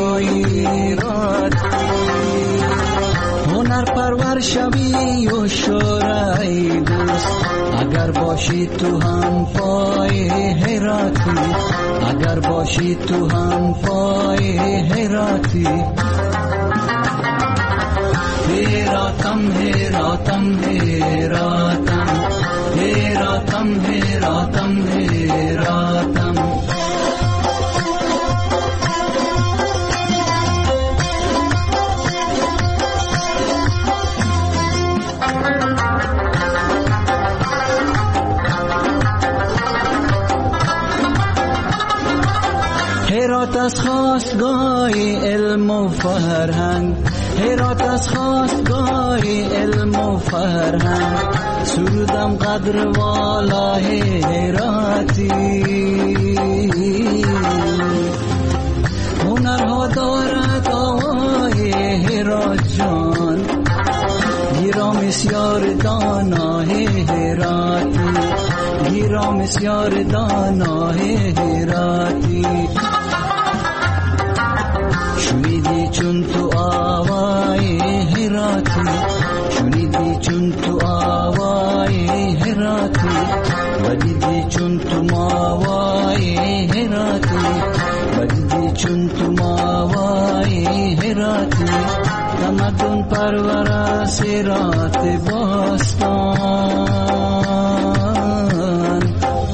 هنر پرور شوی و شورای دوست اگر باشی تو هم پای هراتی اگر باشی تو هم پای هراتی هراتم هراتم هراتم هراتم هراتم هراتم هرات از خواستگاه علم و فرهنگ هرات از خواستگاه علم و فرهنگ سرودم قدر والا هراتی هنرها دارد آوای هرات جان گیرا مسیار دانا هراتی گیرا مسیار دانا هراتی شنیدی چون تو آوای هراتی شنیدی چون تو آوای هراتی و دیدی چون تو ماوای هراتی و دیدی چون تو ماوای هراتی تمدن پرور سیرات باستان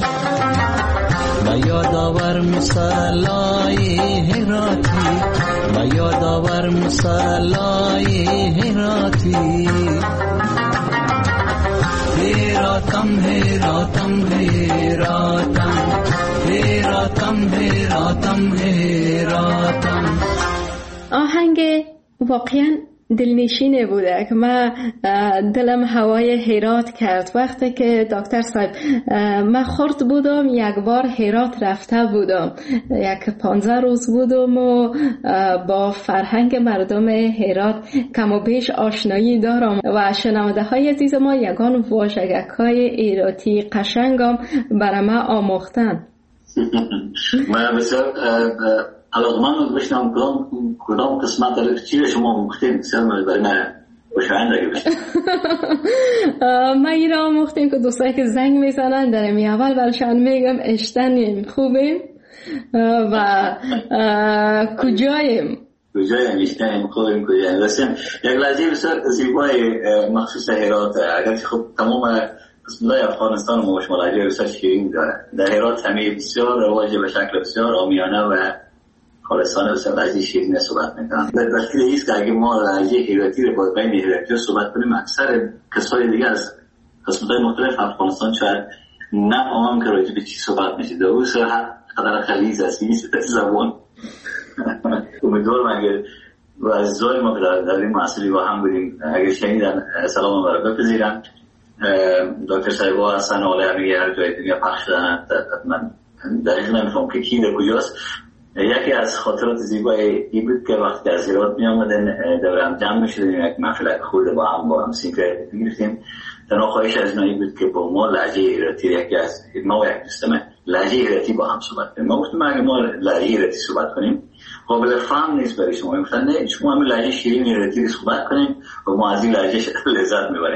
و یادآور مصلای هراتی و یادآور مصلای هراتی هراتم هراتم هراتم هراتم هراتم هراتم. آهنگ واقعا دلنشینه بوده که من دلم هوای هرات کرد. وقتی که دکتر صاحب من خرد بودم یک بار هرات رفته بودم، یک 15 روز بودم و با فرهنگ مردم هرات کم و بیش آشنایی دارم و شنونده های عزیز ما یگان واژگک های ایراتی قشنگم برای من آموختن. من بسیار علاقمند بشنم کدام قسمت چی شما مختیم بسیار برای من خوشایند اگه بشنم. ما این را آموختیم که دوستایی که زنگ میزنن در امی اول برشان میگم اشتنیم خوبیم و کجاییم اشتنیم خوبیم کجاییم. رسیم یک لحظه بسیار زیبای مخصوص هرات، اگرچه خب تمام قسمت‌های افغانستان ما شما لهجه بسیار شیرین داره. در هرات همه بسیار رواج به شکل بسیار عامیانه و خالصانه بسیار لهجه شیرین صحبت میکنن. دلیل ایست که اگه ما لهجه هراتی رو با بین هراتی صحبت کنیم، اکثر کسای دیگه از قسمت‌های مختلف افغانستان شاید نفهمم که راجع به چی صحبت میشه. دوست قدر خلیز است این زبان. امیدوارم اگر و عزیزای ما که در این محصولی با هم بودیم اگر شنیدن سلام و برکت بپذیرن. دکتر صاحبا هستن حالا همه هر جای دنیا پخش شدن. من دقیق نمیفهم که کی در کجاست. یکی از خاطرات زیبای این بود که وقتی از هرات می آمدن دور هم جمع می شدیم، یک محفل خورده با هم سینکرت میگرفتیم. تنها خواهش از نایی بود که با ما لهجه هراتی یکی از ما و یک دوستم لهجه هراتی با هم صحبت کنیم. ما گفتیم اگه ما لهجه هراتی صحبت کنیم قابل فهم نیست برای شما. گفتن نه، شما همین لهجه شیرین هراتی صحبت کنیم و ما از این لهجه لذت میبریم.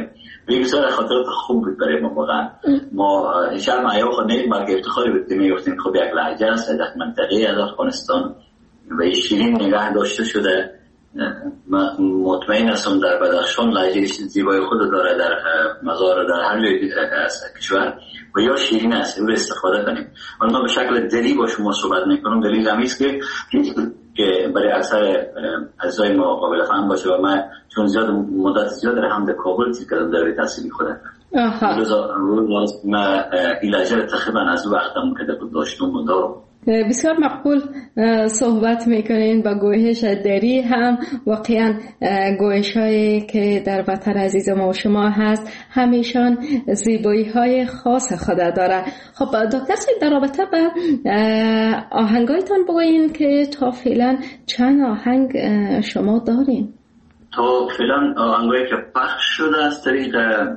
بسیار خاطرات خوب بود برای ما واقعا. ما شرم عیاب خود نیست بلکه افتخاری بود که میگفتیم خب یک لهجه است در منطقه از افغانستان و شیرین نگاه داشته شده. مطمئن هستم در بدخشان لهجه زیبای خود داره، در مزار، در هر جای از کشور و یا شیرین است، او استفاده کنیم. ولی ما به شکل دلی با شما صحبت میکنم. دلیل همین است که برای اکثر عزیزای ما قابل فهم باشه و من چون مدت زیاد در حمد کابل تیر کردم در تحصیلی خودم. روز ما ایلاجه تقریبا از وقتم که داشتم و دارم. بسیار مقبول صحبت میکنین با گویش دری هم. واقعا گویش هایی که در وطن عزیز ما و شما هست همیشان زیبایی های خاص خود داره. خب دکتر صاحب در رابطه با آهنگایتان بگوین که تا فعلا چند آهنگ شما دارین؟ تا فعلا آهنگایی که پخش شده از طریق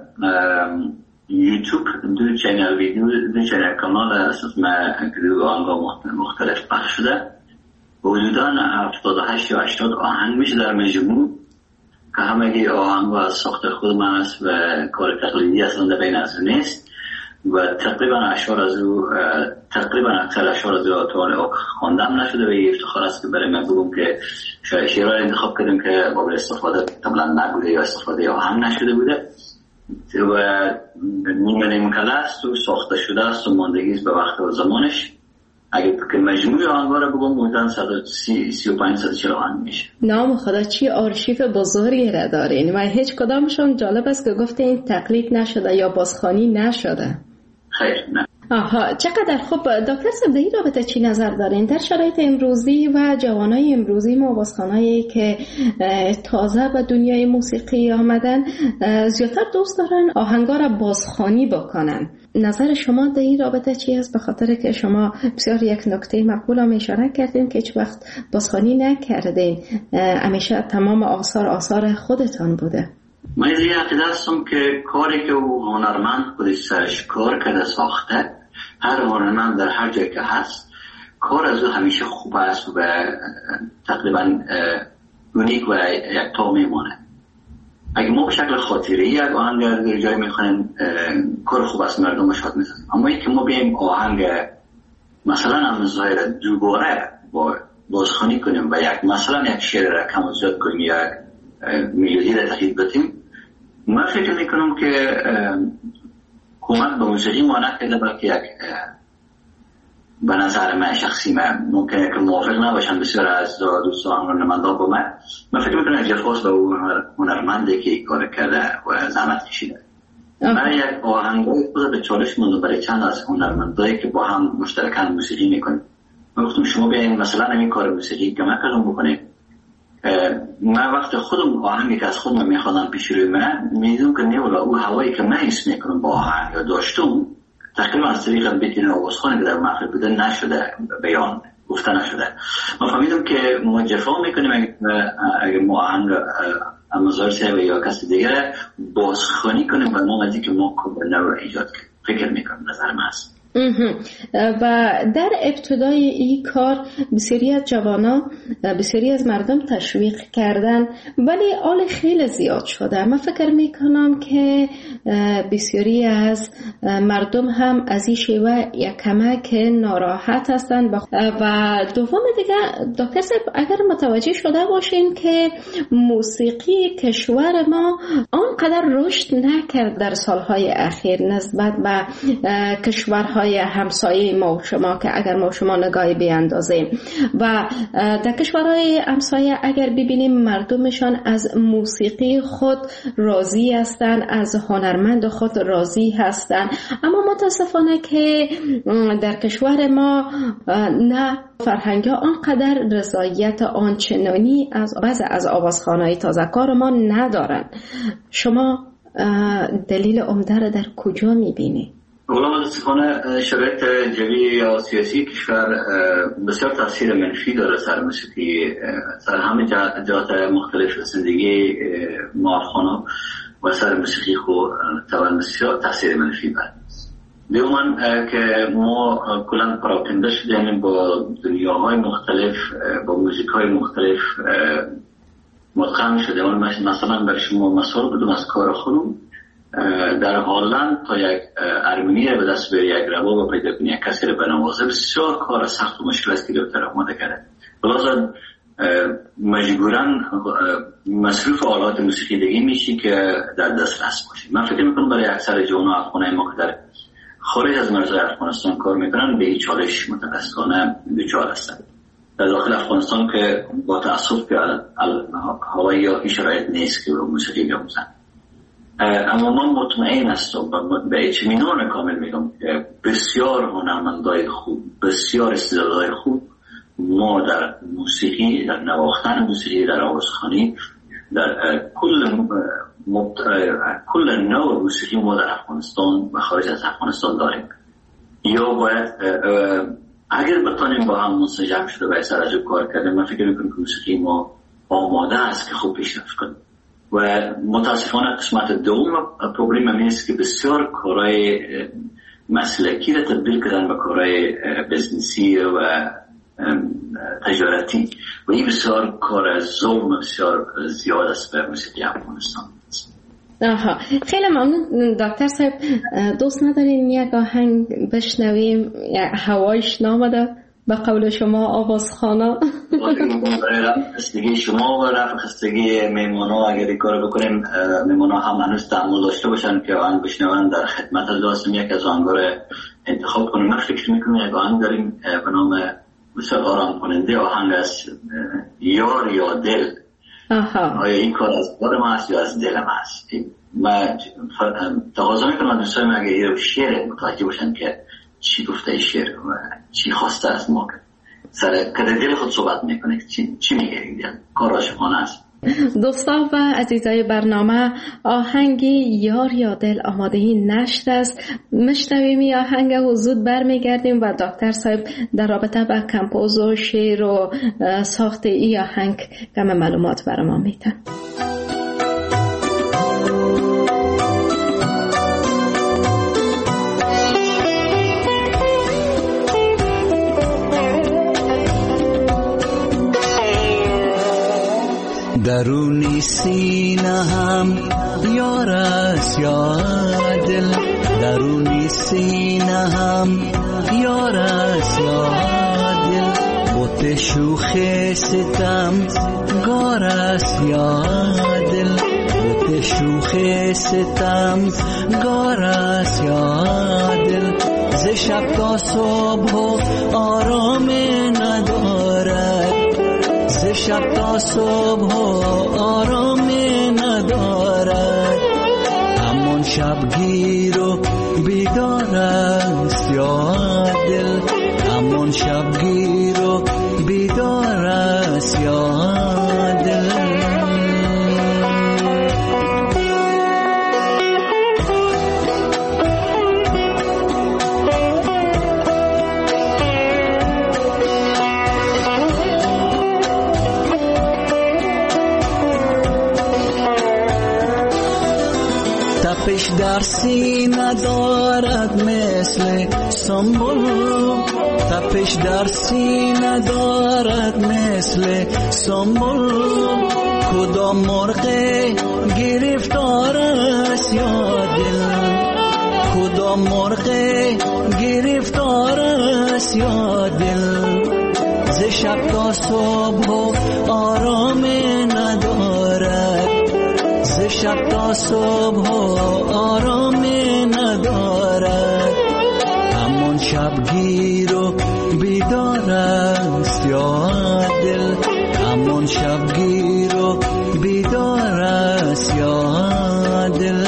یوتیوب دو چینل ویدیو، دو چینل کانال اساس ما دو آهنگا مختلف پخش شده. حدوداً 78 یا 80 آهنگ میشه در مجموع که همگی آهنگا از ساخت خود من است و کار تقلیدی اصلا بین از نیست و تقریبا اکثر اشعار از تا خواندم نشده و یه افتخار است که برای من بگم که شعرهای انتخاب کردیم که قابل استفاده طبعا نبوده یا استفاده آهنگ نشده بوده و نیمه کله است و ساخته شده است و ماندگی به وقت و زمانش. اگر که مجموع آهنگا رو بگم بودن 135-140 آهنگ میشه. نام خدا چی آرشیف بزرگی را دارین و هیچ کدامشون جالب است که گفته این تقلید نشده یا بازخوانی نشده. خیر نه. آها چقدر خوب. دکتر صاحب در این رابطه چی نظر دارین؟ در شرایط امروزی و جوانای امروزی ما بازخوانایی که تازه به دنیای موسیقی آمدن زیادتر دوست دارن آهنگا را بازخوانی بکنن. نظر شما در این رابطه چی است؟ به خاطر که شما بسیار یک نکته مقبول هم اشاره کردین که هیچ وقت بازخوانی نکردین، همیشه تمام آثار خودتان بوده. من از این عقیده هستم که کاری که هنرمند خودش سرش کار کرده ساخته، هر هنرمند در هر جای که هست کار از او همیشه خوب است و تقریبا اونیک و یکتا میمونه. اگه ما به شکل خاطری یک آهنگ در جای میخونیم کار خوب است، مردم شاد میزنیم. اما اینکه ما بیم آهنگ مثلا هم ظاهر دوباره بازخوانی کنیم و مثلا یک شعر را کم و زیاد کنیم یا میلودی را تغییر بدیم، من فکر میکنم که کمک به موسیقی ما نکرده، بلکه یک به نظر من شخصی من ممکنه که موافق نباشن بسیار از دوستان هنرمندان با من فکر میکنم جفاس به هنرمنده که کار کرده و زحمت کشیده. من یک آهنگای خود به چالش موندم برای چند از هنرمندایی که با هم مشترکاً موسیقی میکنیم. من گفتم شما بیاین مثلا همین کار موسیقی که من کردم بکنید. من وقت خودم آهنگی که از خودم میخوادم پیش روی من میدونم که نیولا او هوایی که من حس میکنم با آهنگ یا داشتم تقریبا از طریق بیتین آوازخوانی که در محفل بوده نشده، بیان گفته نشده. من فهمیدم که ما جفا میکنیم اگر ما آهنگ امازار صاحب یا کسی دیگر بازخوانی کنیم و نام ازی که ما کبرنه رو ایجاد کنیم. فکر میکنم نظر من است. و در ابتدای این کار بسیاری از جوانا، بسیاری از مردم تشویق کردن، ولی آل خیلی زیاد شده. من فکر میکنم که بسیاری از مردم هم از این شیوه یک کمک ناراحت هستند. و دوم دیگه دکتر صاحب اگر متوجه شده باشین که موسیقی کشور ما آنقدر رشد نکرد در سالهای اخیر نسبت به کشورهای همسایه ما و شما، که اگر ما و شما نگاهی بیاندازیم و در کشورهای همسایه اگر ببینیم مردمشان از موسیقی خود راضی هستند، از هنرمند خود راضی هستند، اما متاسفانه که در کشور ما نه فرهنگ ها آنقدر رضایت آنچنانی از بعض از آوازخوان‌های تازه‌کار ما ندارن. شما دلیل عمده را در کجا می‌بینی؟ اولا متاسفانه شرایط جوی یا سیاسی کشور بسیار تاثیر منفی داره سر موسیقی، سر همه جهات مختلف زندگی ما افغانا و سر موسیقی خود طبعا بسیار تاثیر منفی داره. دومان که ما کلا پراکنده شدیم با دنیاهای مختلف، با موزیکای مختلف مدغم شده. مثلا برای شما مثال بدم از کار خودم، در هلند تا یک ارمنی به دست بیاری، یک رباب پیدا کنی، یک کسی رو بنوازه، بسیار کار سخت و مشکل است که دکتر آماده کرده. لازم مجبوراً مصروف آلات موسیقی دیگه میشی که در دسترس باشی. من فکر میکنم برای اکثر جوانان افغانای ما که در خارج از مرزهای افغانستان کار میکنن به این چالش متاسفانه دچار هستند. در داخل افغانستان که با تأسف که هوایی یا شرایط نیست که موسیقی بیاموزن. اما من مطمئن هستم و به اطمینان کامل میگم که بسیار هنرمندای خوب، بسیار استعدادهای خوب ما در موسیقی، در نواختن موسیقی، در آوازخوانی، در کل نوع موسیقی ما در افغانستان و خارج از افغانستان داریم. یا باید اگر بتانیم با هم منسجم شده و سرجب کار کردیم، من فکر میکنم که موسیقی ما آماده است که خوب پیشرفت کنیم. و متاسفانه قسمت دوم پروبلم هم است که بسیار کارهای مسلکی را تبدیل کردن به کارهای بزنسی و تجارتی و این بسیار کار ظلم بسیار زیاد است به موسیقی افغانستان. خیلی ممنون دکتر صاحب. دوست ندارین یک آهنگ بشنویم؟ هوایش نامده به قول شما آوازخوانا. خستگی شما و رفع خستگی میمونا اگر این کار بکنیم، میمونا هم هنوز تحمل داشته باشن که آهنگ بشنون در خدمت لازم یک از آهنگا رو انتخاب کنیم. من فکر میکنم یک آهنگ داریم به نام بسیار آرام کننده، آهنگ از یار یا دل. آیا این کار از خود ما است یا از دل ما است؟ من تقاضا میکنم دوستان اگه این شعر متوجه باشن که چی گفته شعر و چی خواسته از ما، سر کده دل خود صحبت میکنه، چی میگه این دل، کاراش خانه است. دوستان و عزیزای برنامه، آهنگی یار یا دل آمادهی نشت است. مشنویم این آهنگ و زود برمیگردیم و دکتر صاحب در رابطه با کمپوز و شعر و ساخت این آهنگ کم معلومات برای ما میتن. درونی سینه هم یار است یا دل، درونی سینه هم یار است یا دل، بوت شوخ ستم گار است یا دل، بوت شوخ ستم گار است یا دل، ز شب تا صبح آرام ندارد، ز شب تا صبح آرام ندارد، همون شبگیر و بیدار است یا دل، همون شبگیر و بیدار است یا دل. تپش در سینه دارد مثل سنبل، تپش در سینه دارد مثل سنبل، کدام مرغ گرفتار است یا دل، کدام مرغ گرفتار است یا دل، ز شب تا صبح آرام ندارد، ز شب تا صبح آرام ندارد، همون شبگیر و بیدار است یا دل، همون شبگیر و بیدار است یا دل.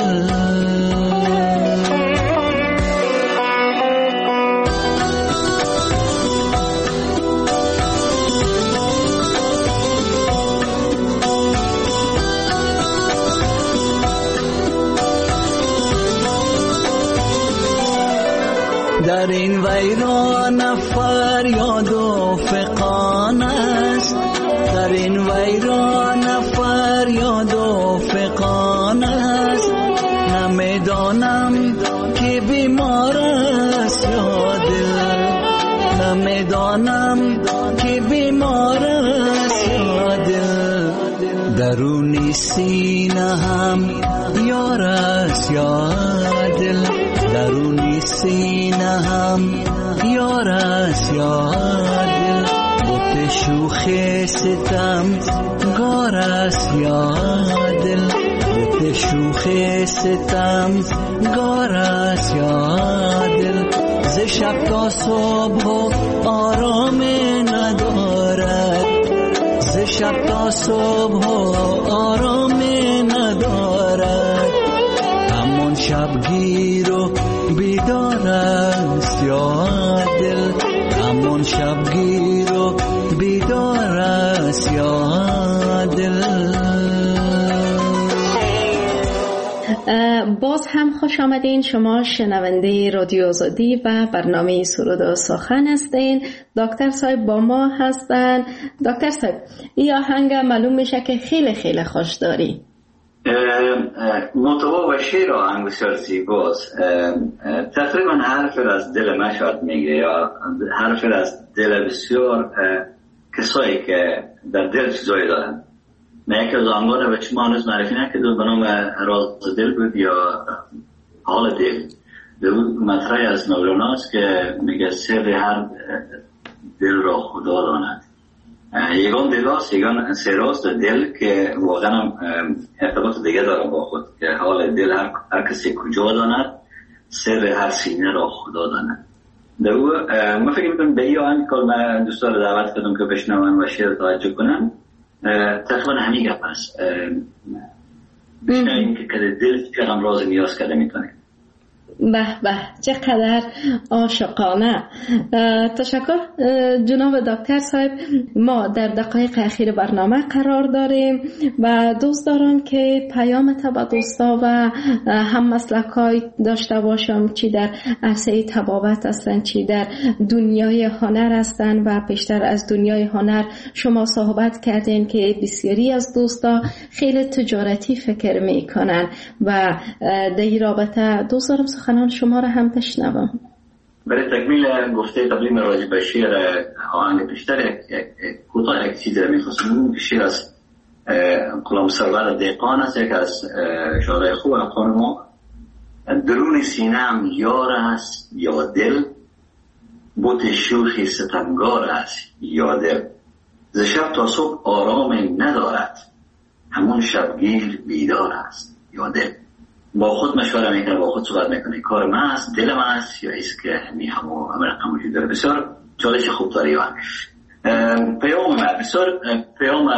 در این ویران فریاد و فغان است، در این ویران فریاد و فغان است، نمیدانم که بیمار است یا دل، نمیدانم که بیمار است یا دل، درونی سینه هم یار است یا دل، درونی سینه هم یار است یا دل، بوت شوخ ستم گار است یا دل، بوت شوخ ستم گار است یا دل، ز شب تا صبح آرام ندارد، ز شب تا صبح آرام ندارد، همون شبگیر و بیدار است یا دل، همون شبگیر و بیدار است یا دل. باز هم خوش آمدین. شما شنونده رادیو آزادی و برنامه سرود و سخن هستین. دکتر صاحب با ما هستن. دکتر صاحب این آهنگ معلوم میشه که خیلی خیلی خوش داری. محتوا و شعر آهنگ بسیار زیباست. تقریبا حرف از دل من شاید میگه یا حرف از دل بسیار کسایی که در دل چیزایی دارن. من یکی از آهنگان به شما هنوز معرفی نکردم، به نام راز دل بود یا حال دل. مطرحی از مولاناست که میگه سر هر دل را خدا داند. یگان دل هاست، یگان سر هاست دل که واقعا ارتباط دیگه داره با خود، که حال دل هر کسی کجا داند، سر هر سینه را خدا داند. من فکر میکنم به این آهنگ که من دوستان رو دعوت کردم که بشنون و شعر توجه کنم، تقریبا همین گپ است. بشنویم که دل چقدر راز نیاز کرده میتونه. به به چقدر عاشقانه. تشکر جناب دکتر صاحب. ما در دقایق اخیر برنامه قرار داریم و دوست دارم که پیام به دوستا و هم مسلکای داشته باشم، چی در عرصه طبابت هستن، چی در دنیای هنر هستن. و پیشتر از دنیای هنر شما صحبت کردین که بسیاری از دوستا خیلی تجارتی فکر میکنن و در این رابطه دوست دارم سخنان شما را هم بشنوم. برای تکمیل گفته قبلی من راجع به شعر آهنگ پیشتر کوتاه یک چیزی را می‌خواستم که شعر از غلام سرور دهقان است، یک از شاعرای خوب افغان ما. درون سینه‌ام یار است یا دل، بوت شوخی ستمگار است یا دل، ز شب تا صبح آرام ندارد، همون شبگیر بیدار است یا دل. با خود مشوره میکنه، با خود صحبت میکنه، کار من است، دل من است یا ایست که همه رقم وجود داره. بسیار چالش خوب داره یا پیام من بسیار پیام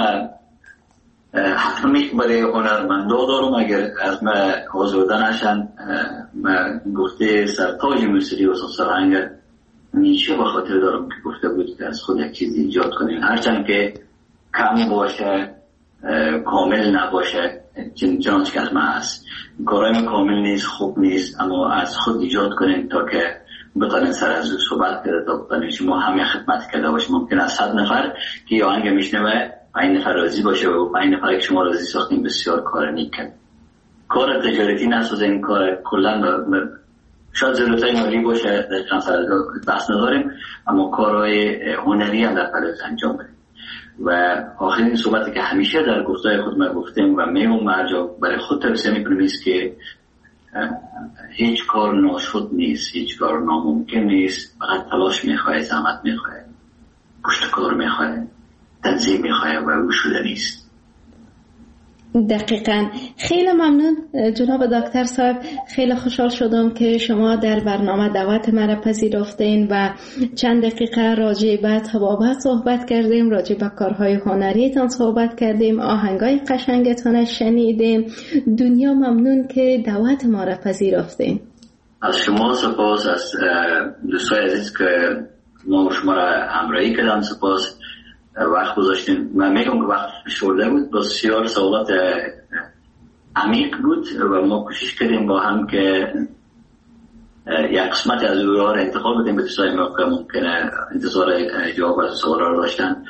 حتمی برای هنرمندا دارم. اگر از من آزرده نشن، من گفته سرتاج موسیقی و سرهنگ نیچه به خاطر دارم که گفته بود که از خود یک چیز ایجاد کنیم، هرچند که کم باشه، کامل نباشه، چنانچه که از من هست. کارهای کامل نیست، خوب نیست، اما از خود ایجاد کنیم تا که بتانیم سر از او صحبت کرده، تا بتانیم شما همه خدمت کرده باشه. ممکن است 100 نفر که یه آهنگ میشنوه 5 نفر راضی باشه و 5 نفر که شما راضی ساختیم بسیار کار نیک کرد. کار تجارتی نسازه، این کار کلا شاید ضرورتای مالی باشه، در سر بحث نداریم، اما کارهای هنری هم در پلوز انجام بدیم. و آخرین صحبتی که همیشه در گفتای خود ما گفتیم و میمون هر برای خود توصیه میکنیم است که هیچ کار ناشد نیست، هیچ کار ناممکن نیست، فقط تلاش میخواه، زحمت میخواه، پشت کار میخواه، تنظیم میخواه و او شده نیست. دقیقاً. خیلی ممنون جناب دکتر صاحب. خیلی خوشحال شدم که شما در برنامه دعوت مرا پذیرفتین و چند دقیقه راجع به طبابت صحبت کردیم، راجع به کارهای هنریتان صحبت کردیم، آهنگای قشنگتان شنیدیم. دنیا ممنون که دعوت ما را پذیرفتین. از شما سپاس، از دوستای عزیز که ما شما را همراهی کردن سپاس، وقت گذاشتیم. من میگم که وقت شورده بود، بسیار سوالات عمیق بود و ما کوشش کردیم با هم که یک قسمت از او را انتخاب بدیم به دوستای ما که ممکنه انتظار جواب از سوال را داشتن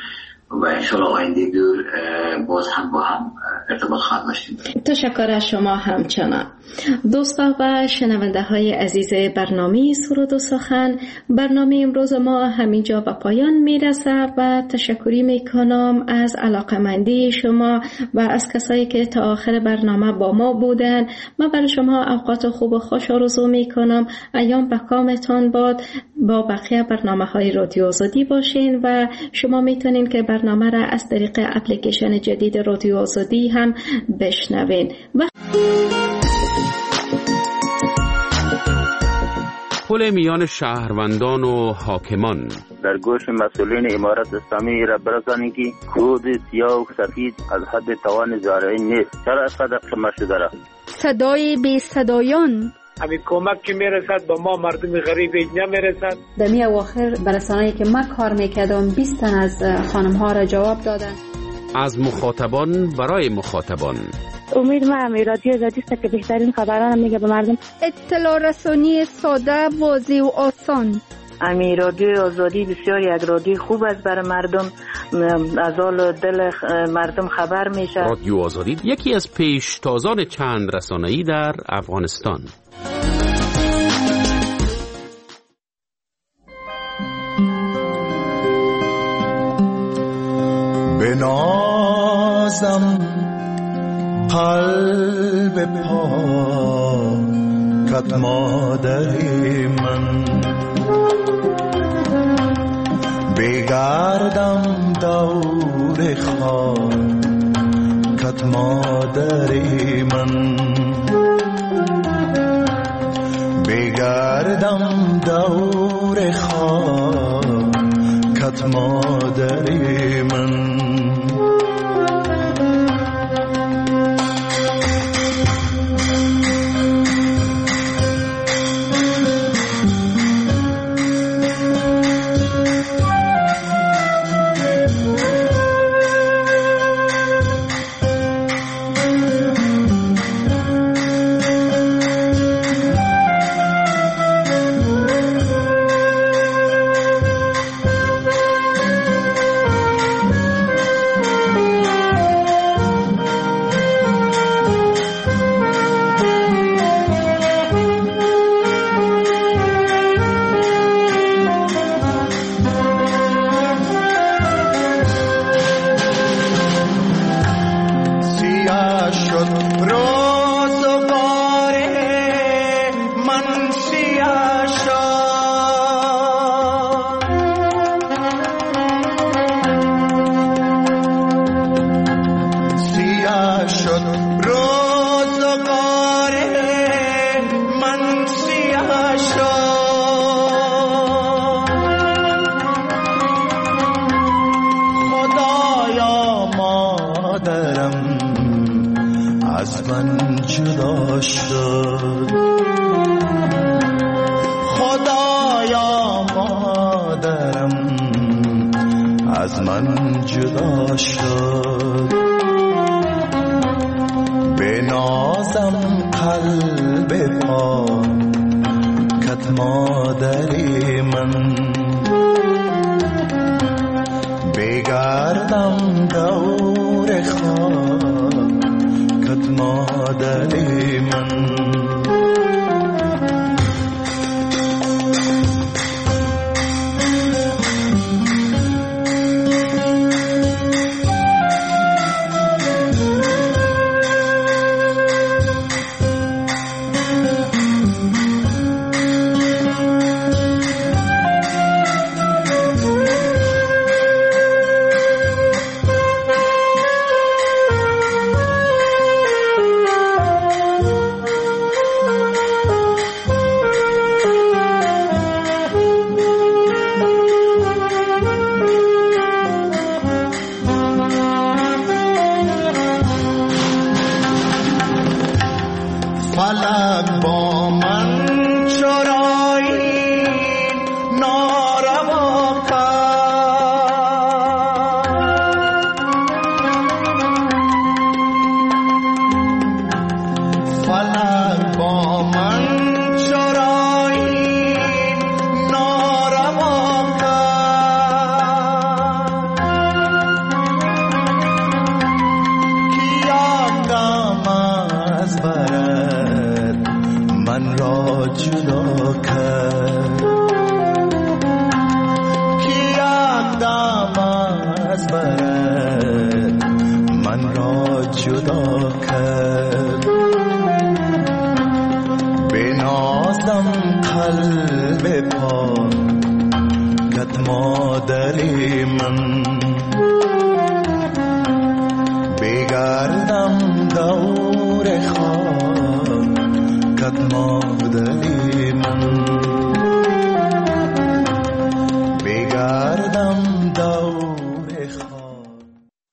و انشاءالله آینده دور باز هم با هم ارتباط خواهد داشتیم. تشکر از شما همچنان. دوستان و شنونده های عزیز برنامه سرود و سخن، برنامه امروز ما همینجا به پایان میرسه و تشکری میکنم از علاقمندی شما و از کسایی که تا آخر برنامه با ما بودن. من برای شما اوقات خوب و خوش آرزو میکنم. ایام به کامتان باد. با بقیه برنامه های رادیو آزادی باشین و شما میتونین که برنامه را از طریق اپلیکیشن جدید رادیو آزادی هم بشنوین. پل میان شهروندان و حاکمان. در گوش مسئولین امارت اسلامی را برسانید که کود سیاه و سفید از حد توان زارعین نیست. چرا اینقدر قمه شده را؟ صدای بی صدایان. همین کمک که میرسد با ما مردم غریب نمیرسد. در می اواخر برسانه‌ای که من کار میکردم 20 تن از خانم ها را جواب دادن. از مخاطبان برای مخاطبان. امید ما رادیو آزادی است که بهترین خبران میگه به مردم. اطلاع رسانی ساده، واضح و آسان. رادیو آزادی بسیار یک رادیو خوب است برای مردم، از حال دل مردم خبر میشه. رادیو آزادی یکی از پیشتازان چند رسانه‌ای در افغانستان. بنازم قلب پاکت مادری من، بگردم دور خاکت مادری من، بگردم دور خاکت مادری من. جدا کرد بنازم قلب پاک کت مادر من